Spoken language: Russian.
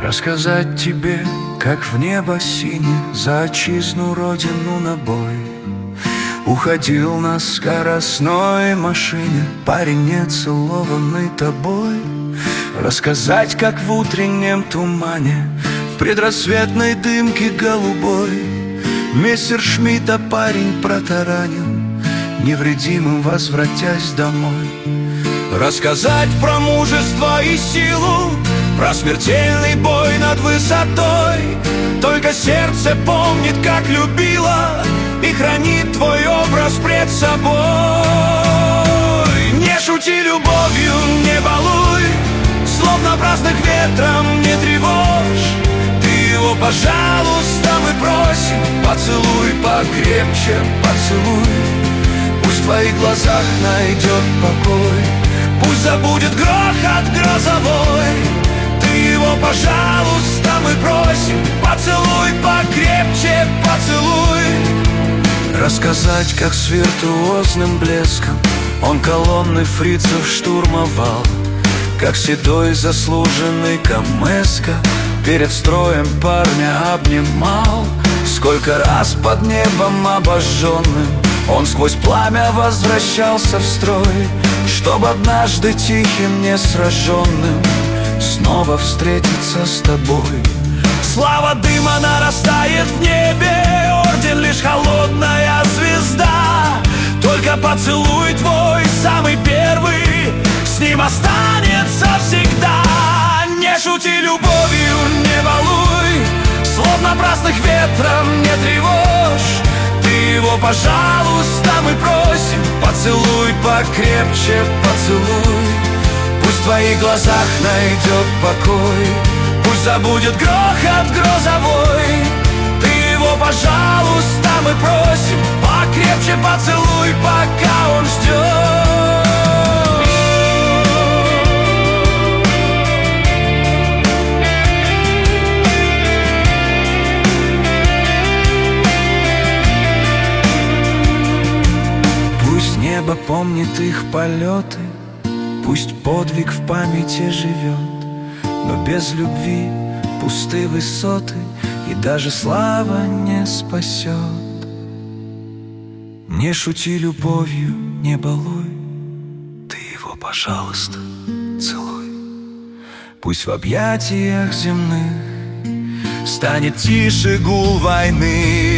Рассказать тебе, как в небо сине за отчизну родину на бой уходил на скоростной машине парень, не целованный тобой. Рассказать, как в утреннем тумане, в предрассветной дымке голубой мессершмитта парень протаранил, невредимым возвратясь домой. Рассказать про мужество и силу, про смертельный бой над высотой. Только сердце помнит, как любила, и хранит твой образ пред собой. Не шути любовью, не балуй, слов напрасных ветром не тревожь. Ты его, пожалуйста, мы просим, поцелуй покрепче, поцелуй. Пусть в твоих глазах найдет покой, пусть забудет грохот грозовой. Ты его, пожалуйста, мы просим, поцелуй покрепче, поцелуй. Рассказать, как с виртуозным блеском он колонны фрицев штурмовал, как седой заслуженный Камэска перед строем парня обнимал. Сколько раз под небом обожженным он сквозь пламя возвращался в строй, чтоб однажды тихим несраженным снова встретиться с тобой. Слава дыма нарастает в небе, орден лишь холодная звезда. Только поцелуй твой, самый первый, с ним останется всегда. Не шути любовью, не балуй, слов напрасных ветром не тревожь. Ты его, пожалуйста, мы просим, поцелуй покрепче, поцелуй. Пусть в твоих глазах найдет покой, пусть забудет грохот грозовой. Ты его, пожалуйста, мы просим, покрепче поцелуй, пока он ждет. Пусть небо помнит их полеты, пусть подвиг в памяти живет, но без любви пусты высоты, и даже слава не спасет. Не шути любовью, не балуй, ты его, пожалуйста, целуй. Пусть в объятиях земных станет тише гул войны.